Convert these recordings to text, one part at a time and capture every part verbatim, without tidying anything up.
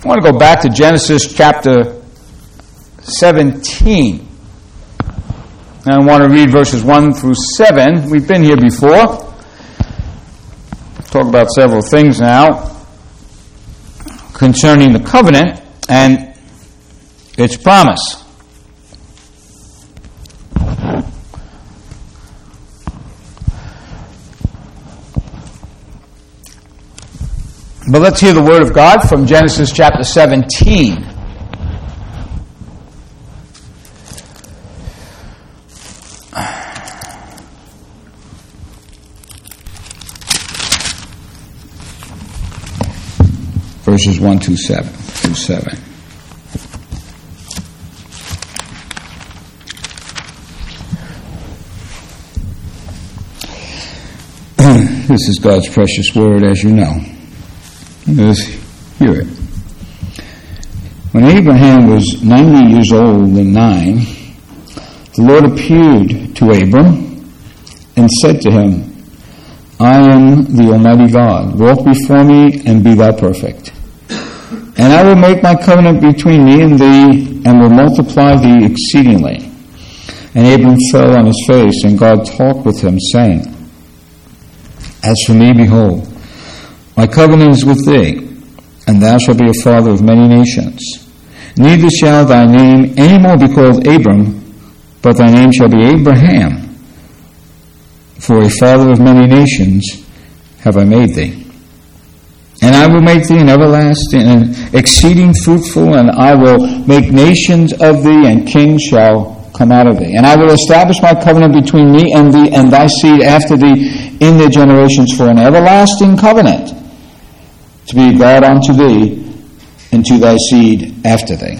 I want to go back to Genesis chapter seventeen. And I want to read verses one through seven. We've been here before. Talk about several things now concerning the covenant and its promise. But let's hear the word of God from Genesis chapter seventeen. Verses one to seven. Through seven. This is God's precious word, as you know. Let's hear it. When Abraham was ninety years old and nine, the Lord appeared to Abram and said to him, I am the Almighty God. Walk before me and be thou perfect. And I will make my covenant between me and thee, and will multiply thee exceedingly. And Abram fell on his face, and God talked with him, saying, As for me, behold, my covenant is with thee, and thou shalt be a father of many nations. Neither shall thy name any more be called Abram, but thy name shall be Abraham. For a father of many nations have I made thee. And I will make thee an everlasting and exceeding fruitful, and I will make nations of thee, and kings shall come out of thee. And I will establish my covenant between me and thee and thy seed after thee in their generations for an everlasting covenant, to be God unto thee and to thy seed after thee.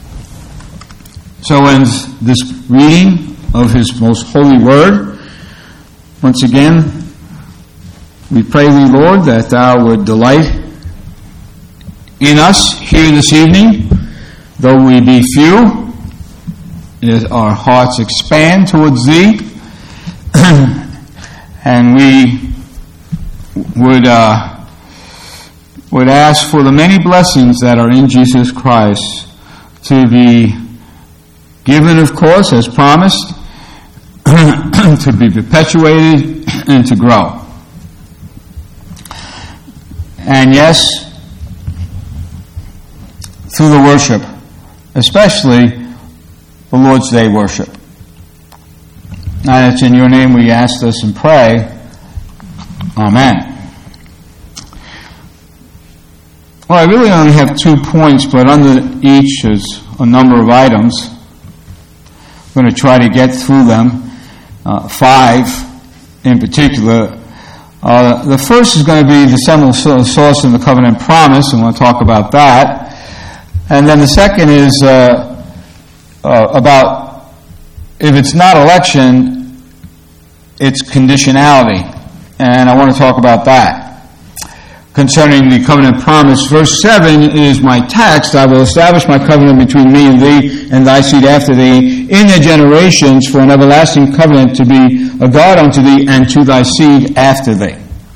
So ends this reading of his most holy word. Once again, we pray thee, Lord, that thou would delight in us here this evening, though we be few, that our hearts expand towards thee, and we would uh, would ask for the many blessings that are in Jesus Christ to be given, of course, as promised, to be perpetuated and to grow. And yes, through the worship, especially the Lord's Day worship. And it's in your name we ask this and pray. Amen. Well, I really only have two points, but under each is a number of items. I'm going to try to get through them. Uh, five in particular. Uh, the first is going to be the seminal source in the covenant promise, and we'll talk about that. And then the second is uh, uh, about if it's not election, it's conditionality. And I want to talk about that. Concerning the covenant promise, verse seven is my text. I will establish my covenant between me and thee and thy seed after thee in their generations for an everlasting covenant to be a God unto thee and to thy seed after thee.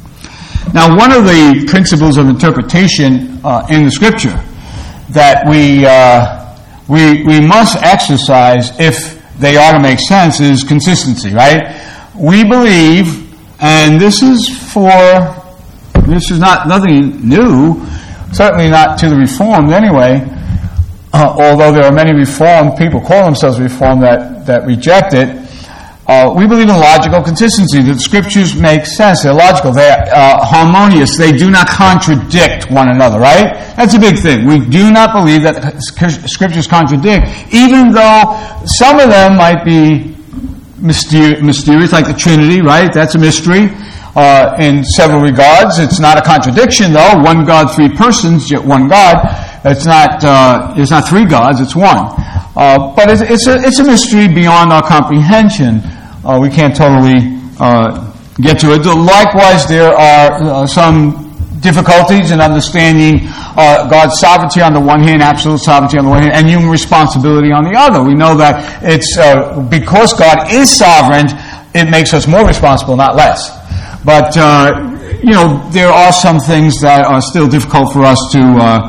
Now, one of the principles of interpretation uh, in the Scripture that we uh, we we must exercise if they are to make sense is consistency, right? We believe, and this is for this is not nothing new, certainly not to the Reformed anyway. Uh, although there are many Reformed people call themselves Reformed that that reject it. Uh, we believe in logical consistency. The Scriptures make sense. They're logical. They're uh, harmonious. They do not contradict one another, right? That's a big thing. We do not believe that Scriptures contradict, even though some of them might be myster- mysterious, like the Trinity, right? That's a mystery uh, in several regards. It's not a contradiction, though. One God, three persons, yet one God. It's not. Uh, it's not three gods. It's one. Uh, but it's, it's a it's a mystery beyond our comprehension. Uh, we can't totally uh, get to it. Likewise, there are uh, some difficulties in understanding uh, God's sovereignty on the one hand, absolute sovereignty on the one hand, and human responsibility on the other. We know that it's uh, because God is sovereign, it makes us more responsible, not less. But uh, you know, there are some things that are still difficult for us to uh,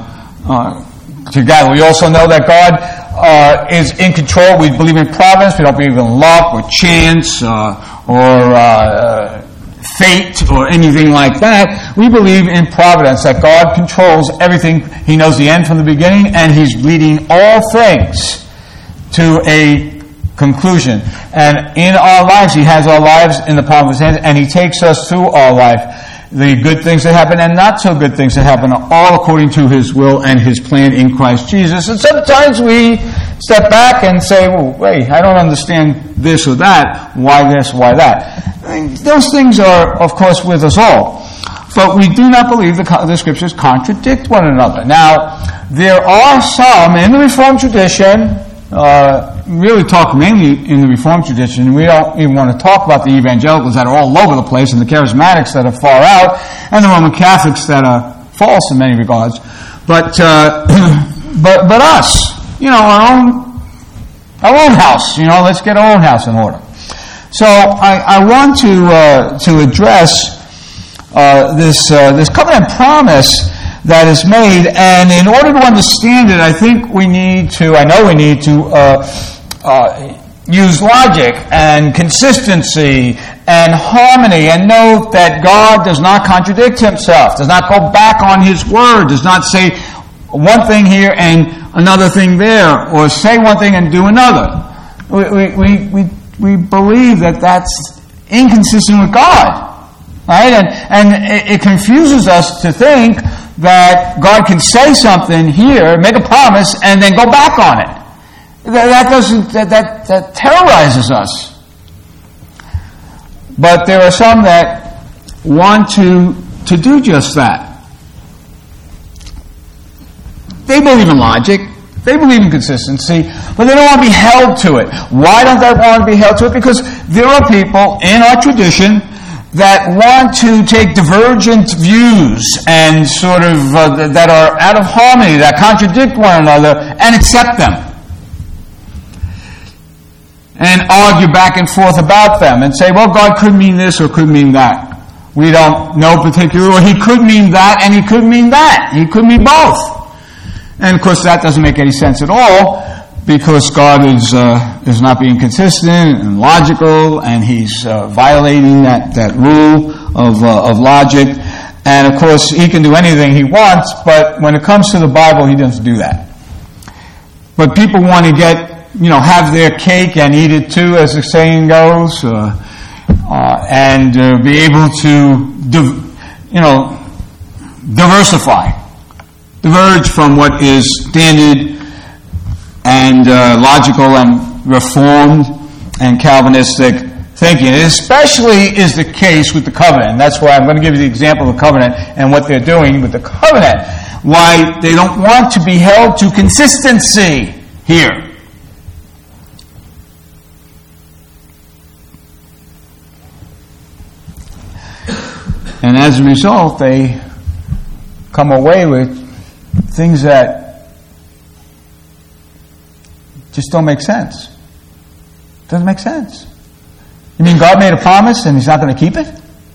uh, together. We also know that God uh, is in control. We believe in providence. We don't believe in luck or chance uh, or uh, fate or anything like that. We believe in providence, that God controls everything. He knows the end from the beginning, and He's leading all things to a conclusion. And in our lives, He has our lives in the palm of His hands, and He takes us through our life. The good things that happen and not so good things that happen are all according to His will and His plan in Christ Jesus. And sometimes we step back and say, well, wait, I don't understand this or that. Why this, why that? I mean, those things are, of course, with us all. But we do not believe the, the Scriptures contradict one another. Now, there are some in the Reformed tradition, uh, really talk mainly in the Reformed tradition. We don't even want to talk about the evangelicals that are all over the place, and the charismatics that are far out, and the Roman Catholics that are false in many regards. But uh, but but us, you know, our own our own house. You know, let's get our own house in order. So I, I want to uh, to address uh, this uh, this covenant promise that is made, and in order to understand it, I think we need to. I know we need to. Uh, Uh, use logic and consistency and harmony, and note that God does not contradict Himself, does not go back on His word, does not say one thing here and another thing there, or say one thing and do another. We we we we, we believe that that's inconsistent with God, right? And and it, it confuses us to think that God can say something here, make a promise, and then go back on it. That doesn't, that, that, that terrorizes us. But there are some that want to, to do just that. They believe in logic. They believe in consistency, but they don't want to be held to it. Why don't they want to be held to it? Because there are people in our tradition that want to take divergent views and sort of, uh, that are out of harmony, that contradict one another, and accept them. And argue back and forth about them and say, well, God could mean this or could mean that. We don't know particularly, or He could mean that and He could mean that. He could mean both. And of course that doesn't make any sense at all, because God is uh, is not being consistent and logical, and He's uh, violating that, that rule of uh, of logic. And of course He can do anything He wants, but when it comes to the Bible, He doesn't do that. But people want to get you know, have their cake and eat it too, as the saying goes, uh, uh, and uh, be able to, div- you know, diversify, diverge from what is standard and uh, logical and reformed and Calvinistic thinking. It especially is the case with the covenant. And that's why I'm going to give you the example of the covenant and what they're doing with the covenant. Why they don't want to be held to consistency here. And as a result, they come away with things that just don't make sense. Doesn't make sense. You mean God made a promise and He's not going to keep it?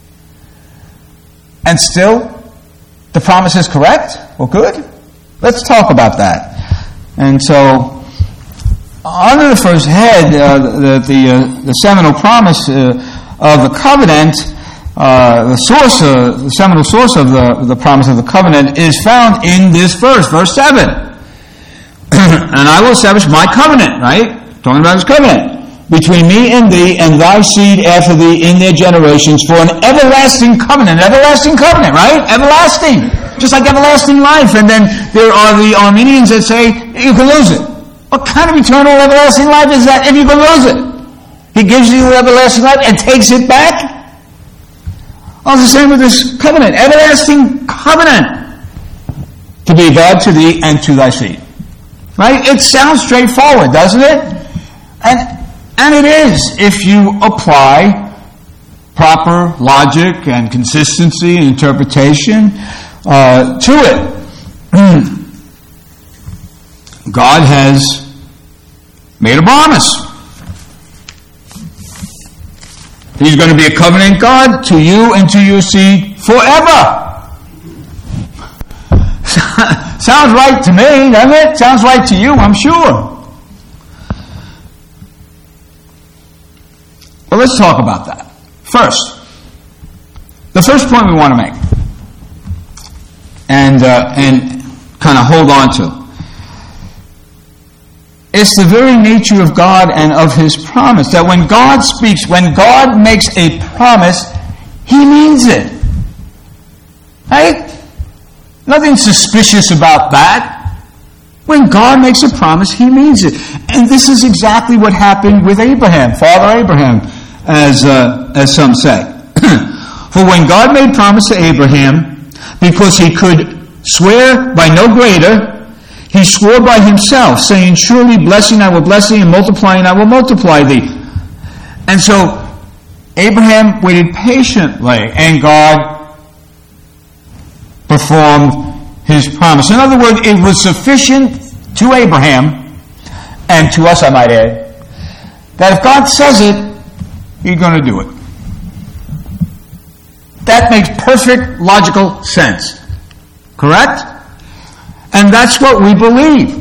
And still, the promise is correct? Well, good. Let's talk about that. And so, under the first head, uh, the the, uh, the seminal promise uh, of the covenant, Uh, the source, uh, the seminal source of the, the promise of the covenant is found in this verse, verse seven. And I will establish my covenant, right? Talking about His covenant. Between me and thee and thy seed after thee in their generations for an everlasting covenant. Everlasting covenant, right? Everlasting. Just like everlasting life. And then there are the Arminians that say, you can lose it. What kind of eternal everlasting life is that if you can lose it? He gives you everlasting life and takes it back? Oh, it's the same with this covenant. Everlasting covenant. To be God to thee and to thy seed. Right? It sounds straightforward, doesn't it? And and it is if you apply proper logic and consistency and interpretation uh, to it. God has made a promise. He's going to be a covenant God to you and to your seed forever. Sounds right to me, doesn't it? Sounds right to you, I'm sure. Well, let's talk about that. First, the first point we want to make, and uh, and kind of hold on to, it's the very nature of God and of His promise. That when God speaks, when God makes a promise, He means it. Right? Nothing suspicious about that. When God makes a promise, He means it. And this is exactly what happened with Abraham, Father Abraham, as uh, as some say. For when God made promise to Abraham, because He could swear by no greater, He swore by Himself, saying, surely blessing I will bless thee, and multiplying I will multiply thee. And so Abraham waited patiently, and God performed His promise. In other words, it was sufficient to Abraham, and to us I might add, that if God says it, He's going to do it. That makes perfect logical sense. Correct? And that's what we believe.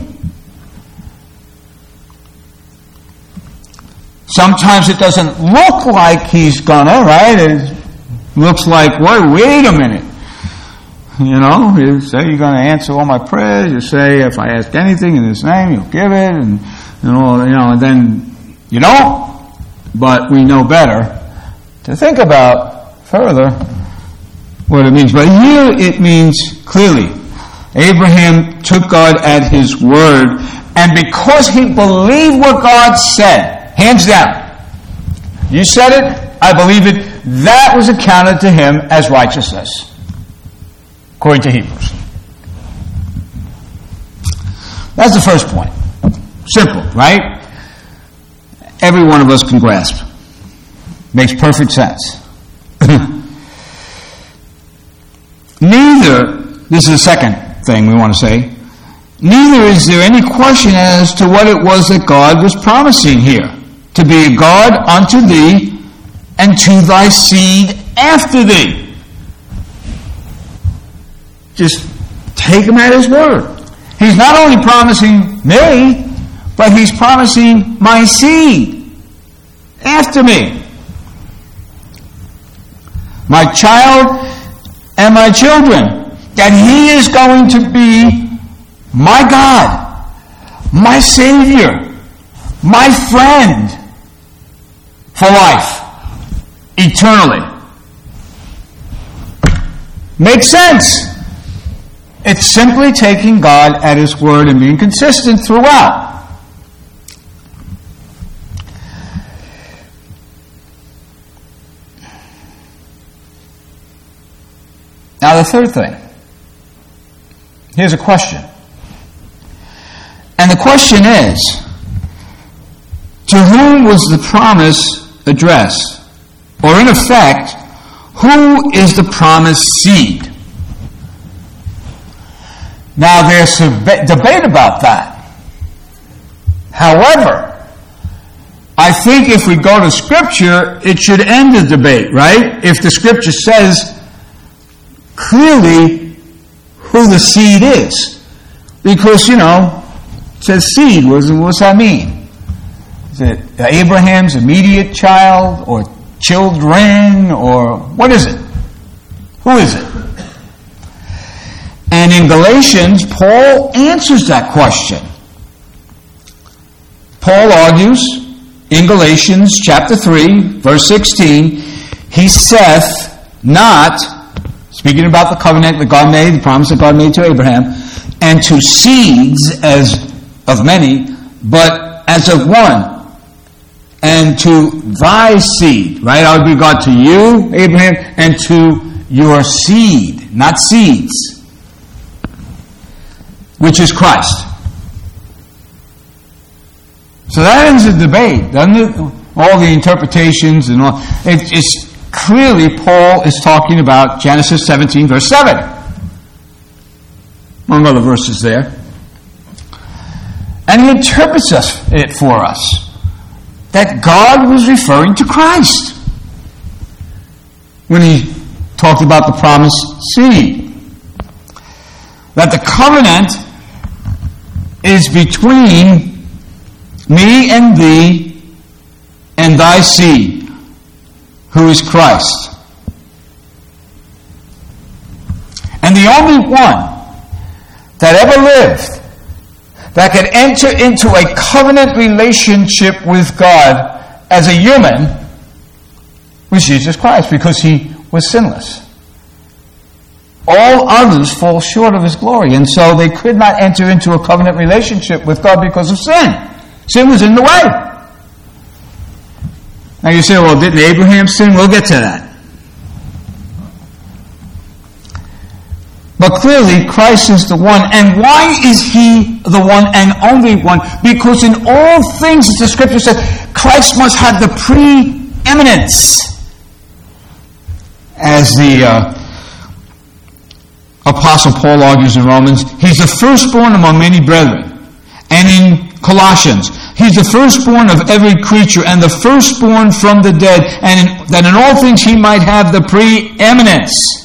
Sometimes it doesn't look like He's gonna, right? It looks like, wait, wait a minute. You know, you say you're gonna answer all my prayers. You say if I ask anything in His name, He'll give it, and you know, you know, and then you don't. But we know better to think about further what it means. But here it means clearly, Abraham took God at His word, and because he believed what God said, hands down, you said it, I believe it, that was accounted to him as righteousness, according to Hebrews. That's the first point. Simple, right? Every one of us can grasp. Makes perfect sense. Neither, this is the second thing we want to say, neither is there any question as to what it was that God was promising here. To be a God unto thee, and to thy seed after thee. Just take Him at His word. He's not only promising me, but He's promising my seed after me. My child and my children. That He is going to be my God, my Savior, my friend for life, eternally. Makes sense. It's simply taking God at His word and being consistent throughout. Now the third thing. Here's a question. And the question is, to whom was the promise addressed? Or in effect, who is the promised seed? Now there's a debate about that. However, I think if we go to Scripture, it should end the debate, right? If the Scripture says clearly who the seed is. Because, you know, it says seed. What's that mean? Is it Abraham's immediate child, or children, or what is it? Who is it? And in Galatians, Paul answers that question. Paul argues in Galatians chapter three, verse sixteen, he saith not, speaking about the covenant that God made, the promise that God made to Abraham, and to seeds as of many, but as of one, and to thy seed, right? I would be God to you, Abraham, and to your seed, not seeds, which is Christ. So that ends the debate, doesn't it? All the interpretations and all. It, it's clearly Paul is talking about Genesis seventeen, verse seven. Among other verses there. And he interprets us, it for us. That God was referring to Christ when he talked about the promised seed. that the covenant is between me and thee and thy seed, who is Christ. And the only one that ever lived that could enter into a covenant relationship with God as a human was Jesus Christ, because he was sinless. All others fall short of his glory, and so they could not enter into a covenant relationship with God because of sin. Sin was in the way. Now you say, well, didn't Abraham sin? We'll get to that. But clearly, Christ is the one. And why is he the one and only one? Because in all things, as the scripture says, Christ must have the preeminence. As the uh, Apostle Paul argues in Romans, he's the firstborn among many brethren. And in Colossians, he's the firstborn of every creature and the firstborn from the dead, and in, that in all things he might have the preeminence.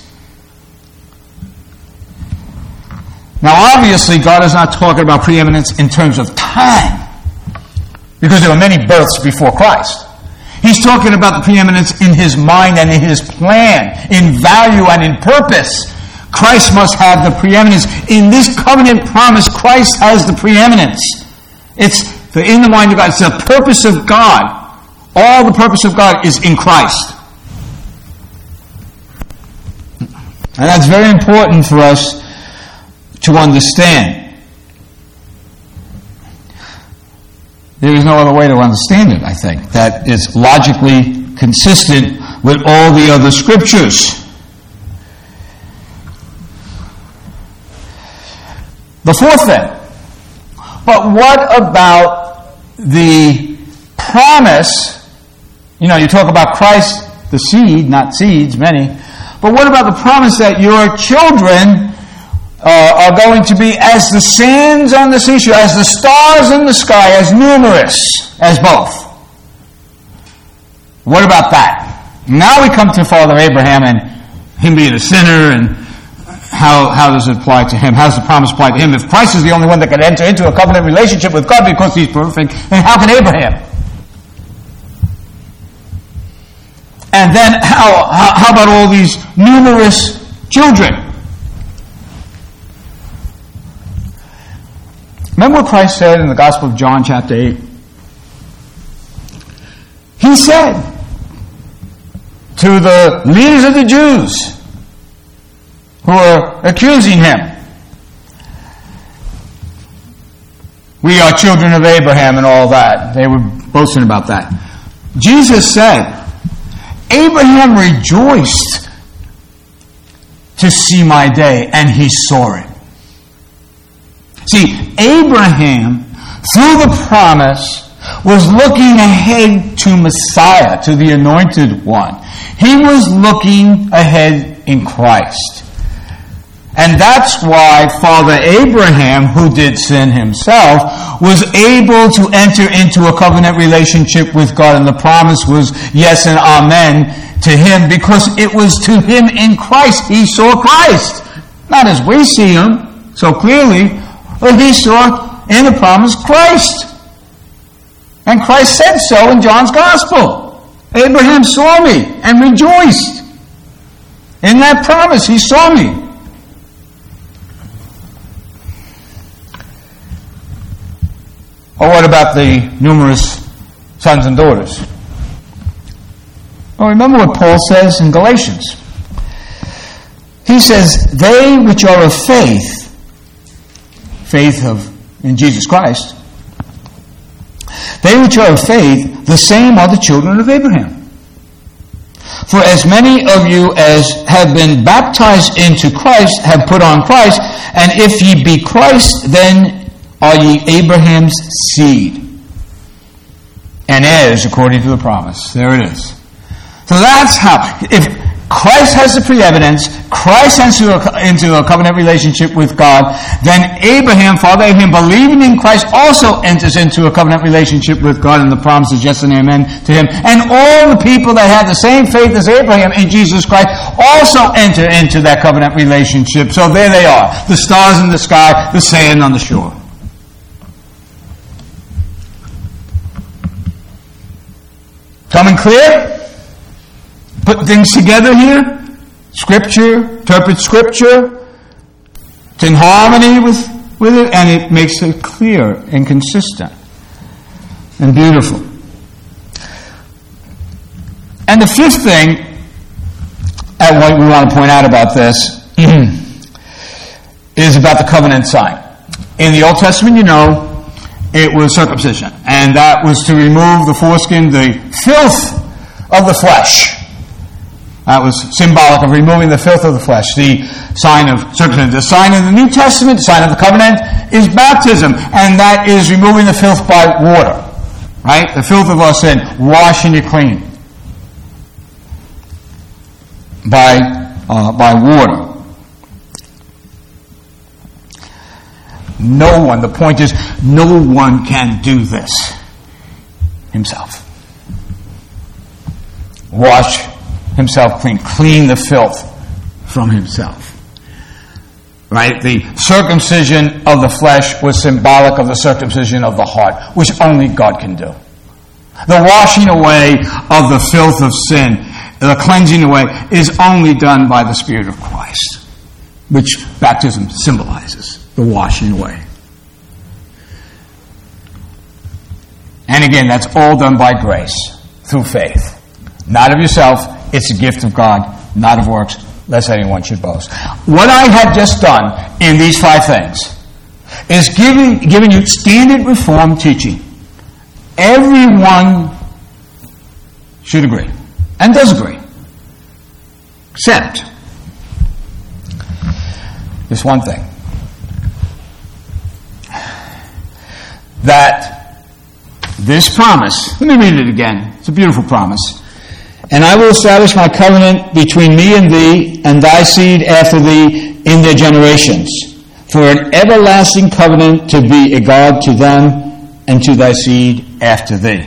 Now obviously God is not talking about preeminence in terms of time, because there were many births before Christ. He's talking about the preeminence in his mind and in his plan, in value and in purpose. Christ must have the preeminence. In this covenant promise, Christ has the preeminence. It's the, in the mind of God. It's the purpose of God. All the purpose of God is in Christ. And that's very important for us to understand. There is no other way to understand it, I think, that is logically consistent with all the other scriptures. The fourth thing. But what about the promise? You know, you talk about Christ, the seed, not seeds, many. But what about the promise that your children uh, are going to be as the sands on the seashore, as the stars in the sky, as numerous as both? What about that? Now we come to Father Abraham and him being a sinner, and How, how does it apply to him? How does the promise apply to him? If Christ is the only one that can enter into a covenant relationship with God because he's perfect, then how can Abraham? And then how, how, how about all these numerous children? Remember what Christ said in the Gospel of John chapter eight? He said to the leaders of the Jews who are accusing him, we are children of Abraham and all that. They were boasting about that. Jesus said, Abraham rejoiced to see my day, and he saw it. See, Abraham, through the promise, was looking ahead to Messiah, to the Anointed One. He was looking ahead in Christ. And that's why Father Abraham, who did sin himself, was able to enter into a covenant relationship with God. And the promise was yes and amen to him, because it was to him in Christ. He saw Christ. Not as we see him so clearly, but he saw in the promise Christ. And Christ said so in John's Gospel. Abraham saw me and rejoiced. In that promise, he saw me. Or what about the numerous sons and daughters? Well, remember what Paul says in Galatians. He says, they which are of faith, faith of in Jesus Christ, they which are of faith, the same are the children of Abraham. For as many of you as have been baptized into Christ have put on Christ, and if ye be Christ, then are ye Abraham's seed, and heirs according to the promise. There it is. So that's how. If Christ has the preeminence, Christ enters into a, into a covenant relationship with God, then Abraham, Father Abraham, believing in Christ, also enters into a covenant relationship with God, and the promise is yes and amen to him. And all the people that have the same faith as Abraham in Jesus Christ also enter into that covenant relationship. So there they are, the stars in the sky, the sand on the shore. Coming clear? Put things together here. Scripture, interpret Scripture. It's in harmony with, with it, and it makes it clear and consistent and beautiful. And the fifth thing, and what we want to point out about this, is about the covenant sign. In the Old Testament, you know, it was circumcision, and that was to remove the foreskin, the filth of the flesh. That was symbolic of removing the filth of the flesh, the sign of circumcision. The sign of the New Testament, the sign of the covenant, is baptism, and that is removing the filth by water. Right? The filth of our sin, washing it clean by uh, by water. No one, the point is, no one can do this himself. Wash himself clean. Clean the filth from himself. Right? The circumcision of the flesh was symbolic of the circumcision of the heart, which only God can do. The washing away of the filth of sin, the cleansing away, is only done by the Spirit of Christ, which baptism symbolizes, the washing away. And again, that's all done by grace, through faith. Not of yourself, it's a gift of God, not of works, lest anyone should boast. What I have just done in these five things is giving, giving you standard Reformed teaching. Everyone should agree, and does agree, except this one thing. That this promise, let me read it again. It's a beautiful promise. And I will establish my covenant between me and thee, and thy seed after thee in their generations, for an everlasting covenant to be a God to them and to thy seed after thee.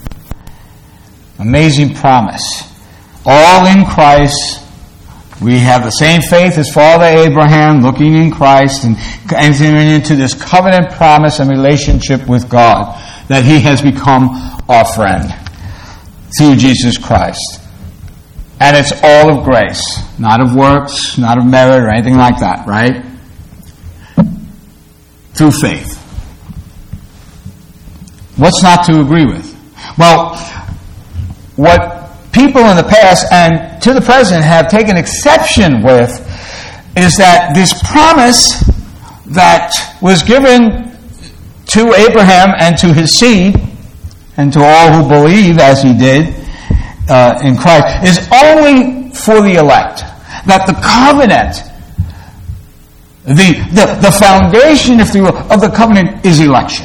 Amazing promise. All in Christ. We have the same faith as Father Abraham, looking in Christ and entering into this covenant promise and relationship with God, that he has become our friend through Jesus Christ. And it's all of grace, not of works, not of merit or anything like that, right? Through faith. What's not to agree with? Well, what people in the past and to the present have taken exception with is that this promise that was given to Abraham and to his seed, and to all who believe as he did uh, in Christ, is only for the elect. That the covenant, the, the, the foundation, if you will, of the covenant is election.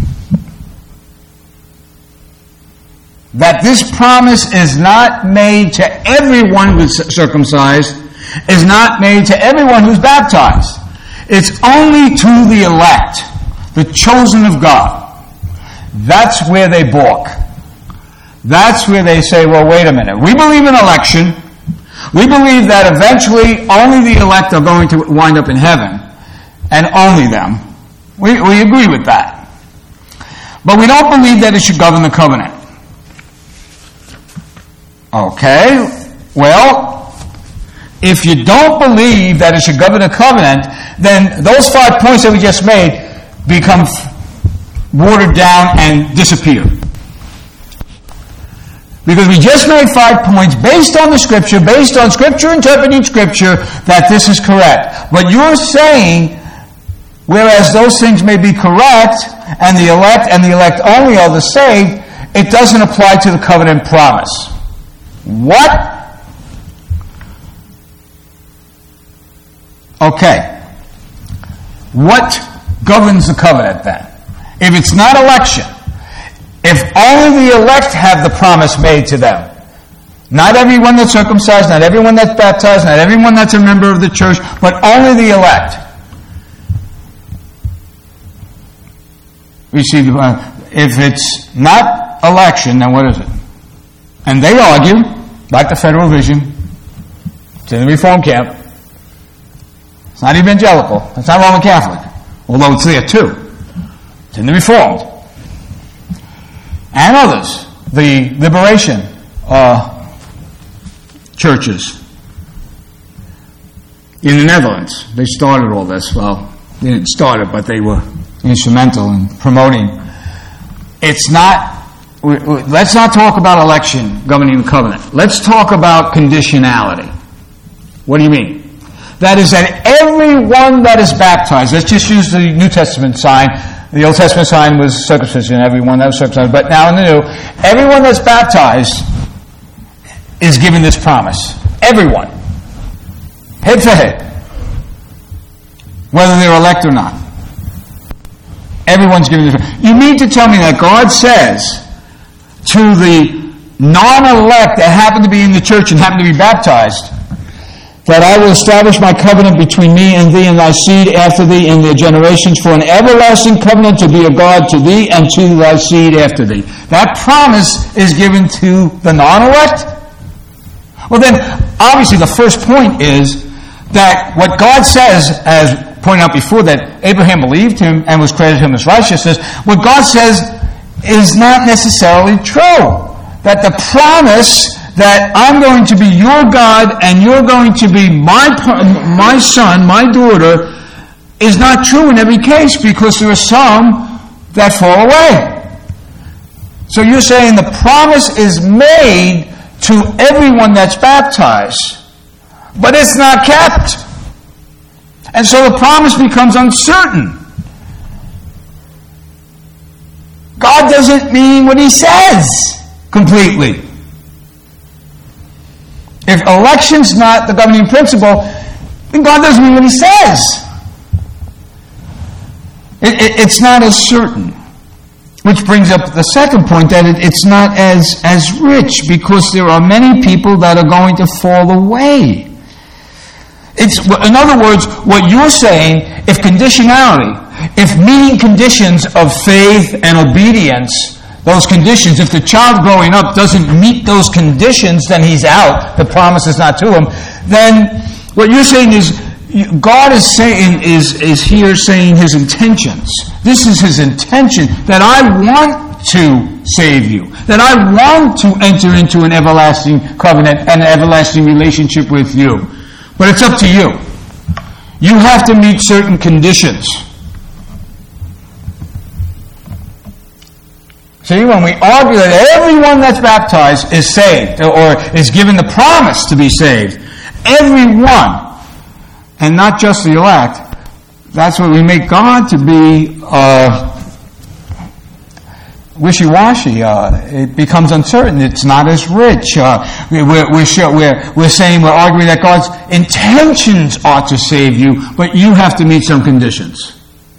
That this promise is not made to everyone who's circumcised, is not made to everyone who's baptized. It's only to the elect, the chosen of God. That's where they balk. That's where they say, well, wait a minute. We believe in election. We believe that eventually only the elect are going to wind up in heaven, and only them. We, we agree with that. But we don't believe that it should govern the covenant. Okay, well, if you don't believe that it should govern the covenant, then those five points that we just made become watered down and disappear. Because we just made five points based on the Scripture, based on Scripture interpreting Scripture, that this is correct. But you're saying, whereas those things may be correct, and the elect and the elect only are the saved, it doesn't apply to the covenant promise. What? Okay. What governs the covenant then? If it's not election, if only the elect have the promise made to them, Not everyone that's circumcised, not everyone that's baptized, not everyone that's a member of the church, but only the elect. We see, uh, if it's not election, then what is it? And they argue, like the Federal Vision, it's in the Reform camp. It's not evangelical. It's not Roman Catholic. Although it's there too. It's in the Reformed. And others. The liberation uh, churches. In the Netherlands. They started all this. Well, they didn't start it, but they were instrumental in promoting. It's not, let's not talk about election governing the covenant. Let's talk about conditionality. What do you mean? That is that everyone that is baptized, let's just use the New Testament sign. The Old Testament sign was circumcision, everyone that was circumcised. But now in the New, everyone that's baptized is given this promise. Everyone. Head for head. Whether they're elect or not. Everyone's given this promise. You mean to tell me that God says to the non-elect that happen to be in the church and happen to be baptized, that I will establish my covenant between me and thee and thy seed after thee in their generations for an everlasting covenant to be a God to thee and to thy seed after thee. That promise is given to the non-elect? Well then, obviously the first point is that what God says, as pointed out before, that Abraham believed him and was credited him as righteousness, what God says is not necessarily true. That the promise that I'm going to be your God and you're going to be my my son, my daughter, is not true in every case, because there are some that fall away. So you're saying the promise is made to everyone that's baptized, but it's not kept. And so the promise becomes uncertain. God doesn't mean what he says completely. If election's not the governing principle, then God doesn't mean what he says. It, it, it's not as certain. Which brings up the second point, that it, it's not as, as rich, because there are many people that are going to fall away. It's, in other words, what you're saying, if conditionality, if meeting conditions of faith and obedience, those conditions, if the child growing up doesn't meet those conditions, then he's out. The promise is not to him. Then what you're saying is, God is saying is is here saying his intentions. This is his intention, that I want to save you, that I want to enter into an everlasting covenant and an everlasting relationship with you. But it's up to you. You have to meet certain conditions. See, when we argue that everyone that's baptized is saved, or is given the promise to be saved, everyone, and not just the elect, that's what we make God to be uh, wishy-washy. Uh, it becomes uncertain. It's not as rich. Uh, we're, we're, sure, we're, we're saying, we're arguing that God's intentions are to save you, but you have to meet some conditions.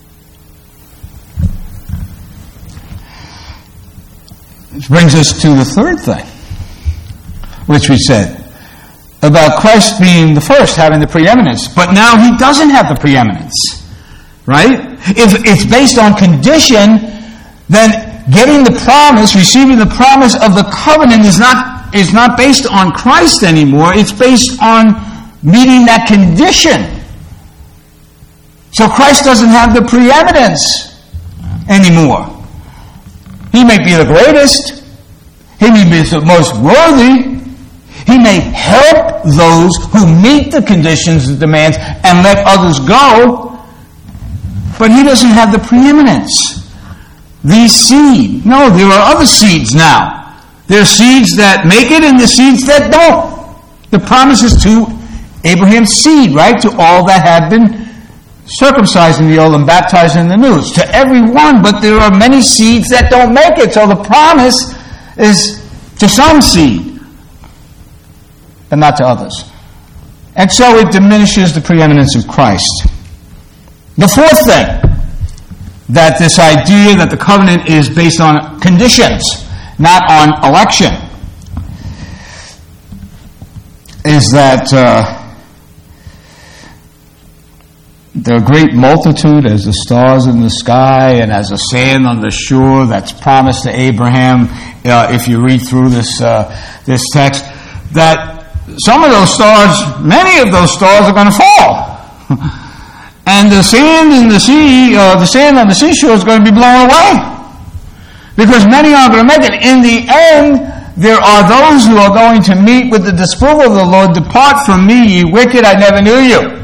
Which brings us to the third thing, which we said, about Christ being the first, having the preeminence. But now he doesn't have the preeminence, right? If it's based on condition, then getting the promise, receiving the promise of the covenant is not, is not based on Christ anymore. It's based on meeting that condition. So Christ doesn't have the preeminence anymore. He may be the greatest. He may be the most worthy. He may help those who meet the conditions and demands and let others go. But he doesn't have the preeminence. The seed. No, there are other seeds now. There are seeds that make it and the seeds that don't. The promise is to Abraham's seed, right? To all that have been circumcised in the old and baptized in the new. It's to everyone, but there are many seeds that don't make it. So the promise is to some seed, but not to others. And so it diminishes the preeminence of Christ. The fourth thing, that this idea that the covenant is based on conditions, not on election. is that uh, the great multitude as the stars in the sky and as the sand on the shore that's promised to Abraham, uh, if you read through this uh, this text, that some of those stars, many of those stars are going to fall. And the sand in the sea, uh, the sand on the seashore is going to be blown away. Because many aren't going to make it. In the end, there are those who are going to meet with the disapproval of the Lord. Depart from me, ye wicked, I never knew you.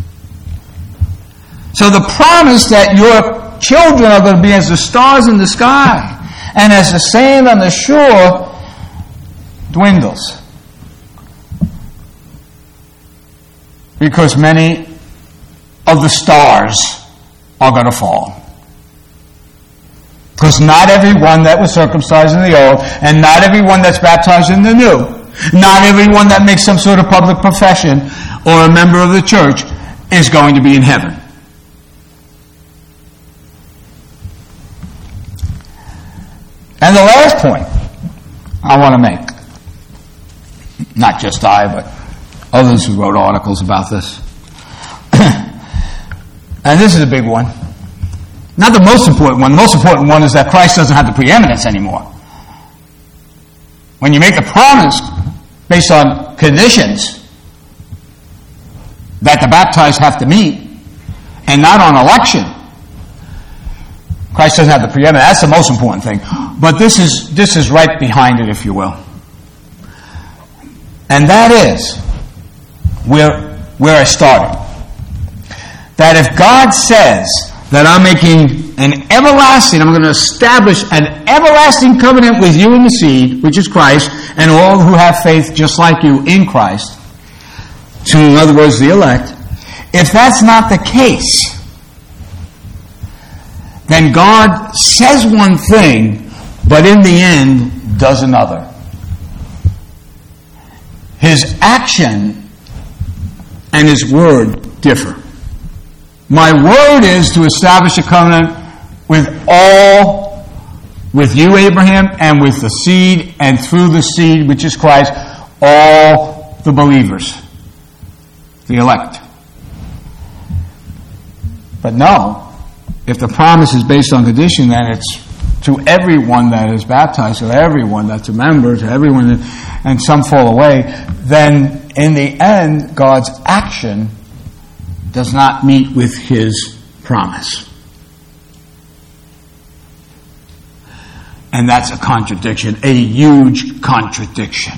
So the promise that your children are going to be as the stars in the sky and as the sand on the shore dwindles. Because many of the stars are going to fall. Because not everyone that was circumcised in the old, and not everyone that's baptized in the new, not everyone that makes some sort of public profession or a member of the church is going to be in heaven. And the last point I want to make, not just I, but others who wrote articles about this, and this is a big one. Not the most important one. The most important one is that Christ doesn't have the preeminence anymore. When you make the promise based on conditions that the baptized have to meet, and not on election, Christ doesn't have the preeminence. That's the most important thing. But this is this is right behind it, if you will. And that is where, where I started. That if God says that I'm making an everlasting, I'm going to establish an everlasting covenant with you and the seed, which is Christ, and all who have faith just like you in Christ, to, in other words, the elect, if that's not the case, then God says one thing, but in the end does another. His action and his word differ. My word is to establish a covenant with all, with you, Abraham, and with the seed, and through the seed, which is Christ, all the believers, the elect. But no, if the promise is based on condition, then it's to everyone that is baptized, to everyone that's a member, to everyone, that, and some fall away, then in the end, God's action does not meet with his promise. And that's a contradiction, a huge contradiction.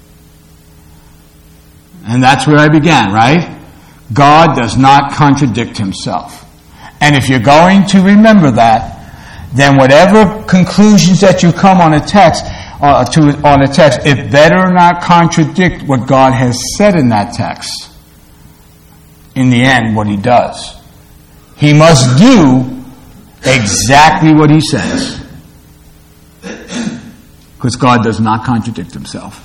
And that's where I began, right? God does not contradict himself. And if you're going to remember that, then whatever conclusions that you come on a text, uh, to on a text, it better not contradict what God has said in that text. In the end, what he does. He must do exactly what he says. Because God does not contradict himself.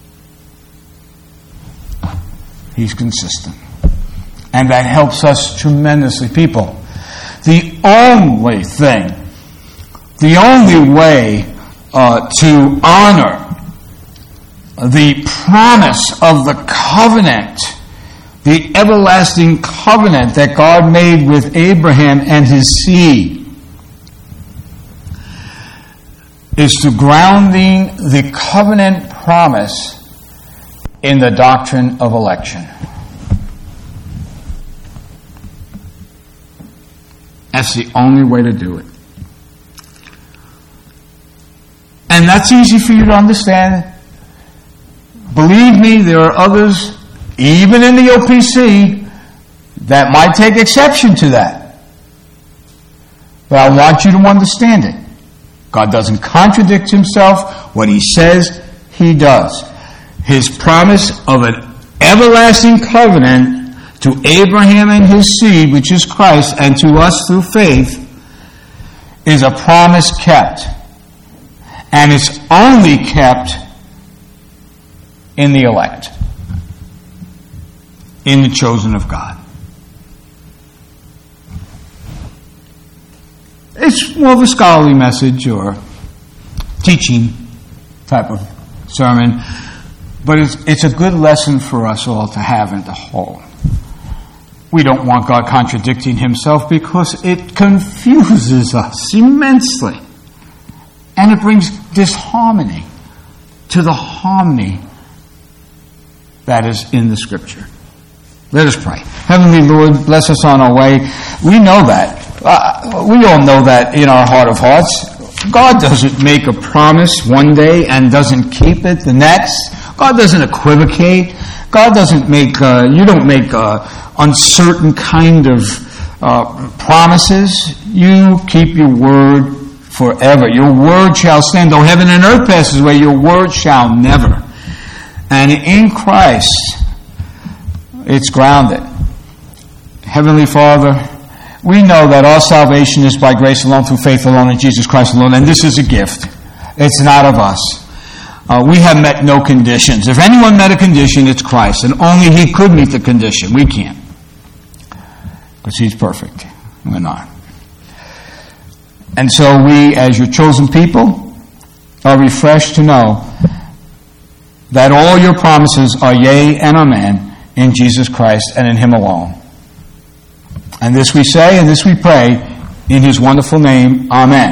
He's consistent. And that helps us tremendously. People, the only thing, the only way uh, to honor the promise of the covenant, the everlasting covenant that God made with Abraham and his seed, is to grounding the covenant promise in the doctrine of election. That's the only way to do it. And that's easy for you to understand. Believe me, there are others, even in the O P C, that might take exception to that. But I want you to understand it. God doesn't contradict himself. What he says, he does. His promise of an everlasting covenant to Abraham and his seed, which is Christ, and to us through faith, is a promise kept. And it's only kept in the elect, in the chosen of God. It's more of a scholarly message or teaching type of sermon. But it's, it's a good lesson for us all to have and to hold. We don't want God contradicting himself because it confuses us immensely. And it brings disharmony to the harmony that is in the Scripture. Let us pray. Heavenly Lord, bless us on our way. We know that. Uh, we all know that in our heart of hearts. God doesn't make a promise one day and doesn't keep it the next. God doesn't equivocate. God doesn't make, uh, you don't make uh, uncertain kind of uh, promises. You keep your word forever. Your word shall stand. Though heaven and earth passes away, your word shall never. And in Christ, it's grounded. Heavenly Father, we know that our salvation is by grace alone, through faith alone, in Jesus Christ alone, and this is a gift. It's not of us. Uh, we have met no conditions. If anyone met a condition, it's Christ, and only he could meet the condition. We can't. Because he's perfect. We're not. And so we, as your chosen people, are refreshed to know that all your promises are yea and amen in Jesus Christ and in him alone. And this we say and this we pray in his wonderful name. Amen.